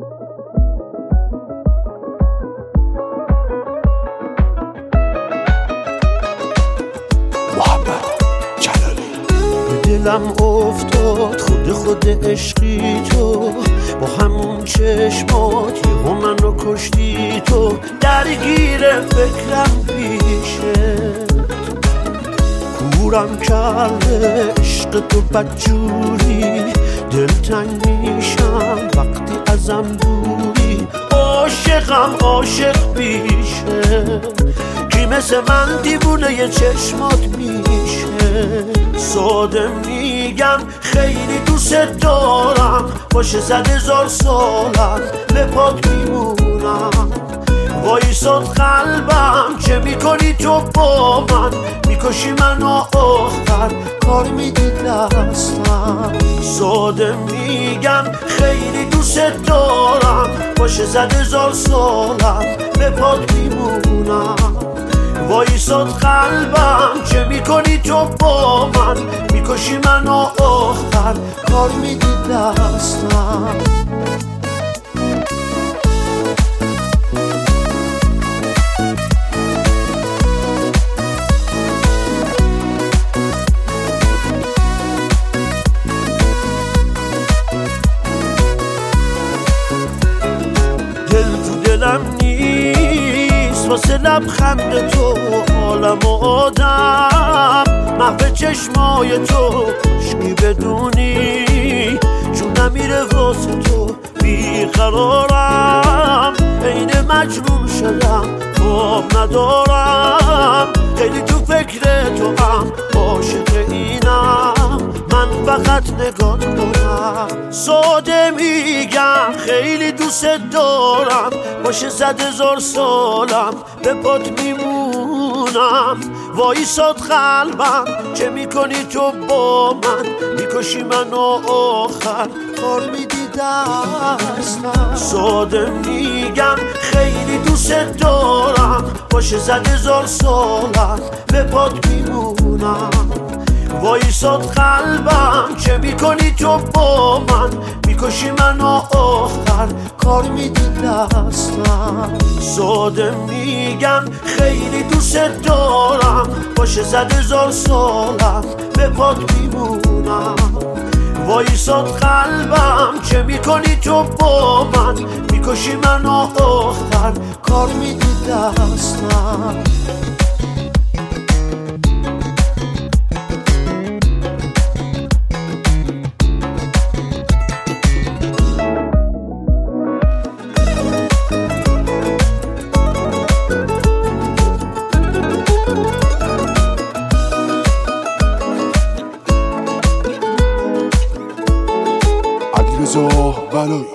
دلم افتاد خود عشقی تو، با همون چشمات یهو منو کشتی تو. درگیر فکرم پیشت، کورم کرده عشق تو بدجوری. دلتنگ میشم وقتی ازم دوری. عاشقم عاشق پیشه، کی مثل من دیوونه ی چشمات میشه. ساده میگم خیلی دوست دارم، باشه 100,000 سالم به پات میمونم. وایساد قلبم چه میکنی تو با من، میکشی منو آخر کار میدی دستم. ساده میگم خیلی دوست دارم، باشه 100,000 سالم به پات میمونم. وایساد قلبم چه میکنی تو با من، میکشی منو آخر کار میدی دستم. دل تو دلم نیست واسه لبخند تو، عالم و آدم محو چشمای تو. عشقی بدونی چون نمیره واسه تو، بیقرارم عین مجنون شدم، خواب ندارم خیلی تو فکر تو هم. عاشق اینم من فقط نگاه کنم. ساده میگم خیلی دوست دارم، باشه 100,000 سالم به پات میمونم. وایساد قلبم چه میکنی تو با من، میکشی منو آخر کار میدی دستم. ساده میگم خیلی دوست دارم، باشه 100,000 سالم به پات میمونم. وایساد قلبم چه میکنی تو با من، میکشی منو آخر کار میدی دستم. ساده میگم خیلی دوست دارم، باشه 100,000 سالم به پات میمونم. وایساد قلبم چه میکنی تو با من، میکشی منو آخر کار میدی دستم. علیرضا بلایی.